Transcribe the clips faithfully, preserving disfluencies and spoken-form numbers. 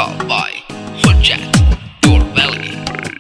call by حجت دوربلی.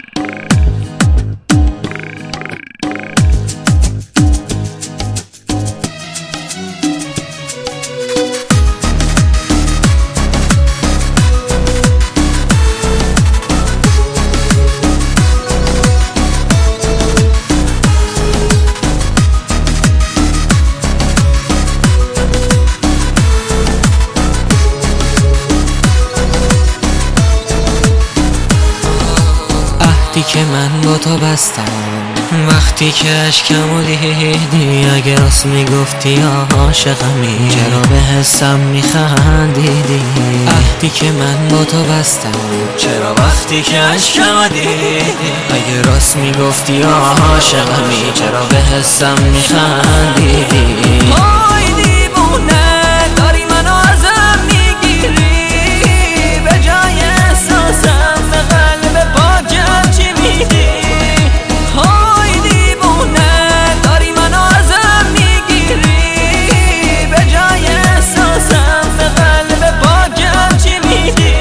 وقتی که من با تو بستم، وقتی که اشکمو دیدی، اگه راست میگفتی یا عاشقمی چرا به حسم میخندیدی؟ وقتی که من با تو بستم، چرا وقتی که اشکمو دیدی، اگه راست میگفتی یا عاشقمی چرا به حسم میخندیدی؟ وای دیوونه داری منو ازم میگیری، به جای احساسم به قلب پاکم چی میدی؟ های دیوونه داری منو ازم میگیری، به جای احساسم به قلب پاکم چی میدی؟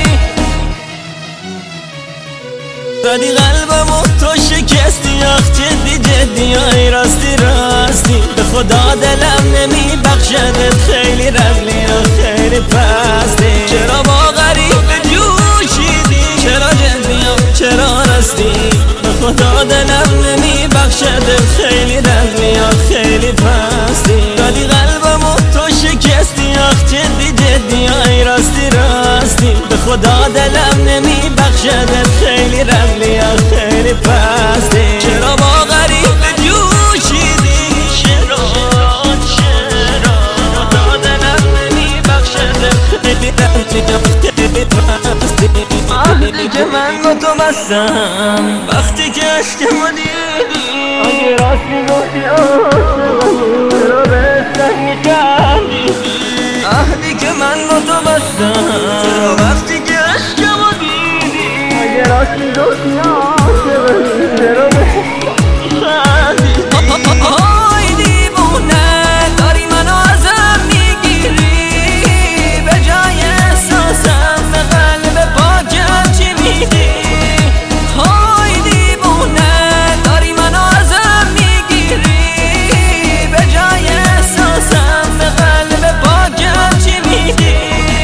زدی قلبمو تو شکستی، آخ جدی جدی آی راستی راستی، به خدا دلم نمیبخشدت، خیلی رزلی و خیلی پستی. چرا با غریب جوشیدی، چرا جدی و چرا راستی، به خدا دلم نمیبخشدت، خیلی رزلی و خیلی پستی. زدی قلبمو تو شکستی، آخ جدی جدی آی راستی راستی، به خدا دلم نمیبخشدت، خیلی رزلی و خیلی پستی. چرا با غریب جوشیدی، چرا چرا خدا دلم نمیبخشدت، خیلی رزلی و خیلی پستی. وقتی که من با تو بستم، وقتی که عشقمو دیدی، اگه راست میگفتی عاشقمی چرا به حسم میخندیدی؟ وقتی که من با تو بستم، چرا وقتی که عشقمو دیدی، اگه راست میگفتی عاشقمی چرا به حسم میخندیدی؟ آی دیوونه داری منو ازم میگیری، به جای احساسم به قلب پاکم چی میدی؟ های دیوونه داری منو ازم میگیری، به جای احساسم به قلب پاکم چی میدی؟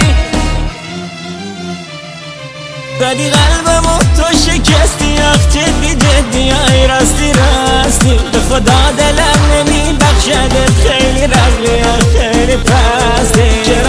زدی قلبمو تو شکستی، آخ جدی جدی آی راستی راستی، به خدا دلم نمیبخشدت، خیلی رزلی و خیلی پستی. چرا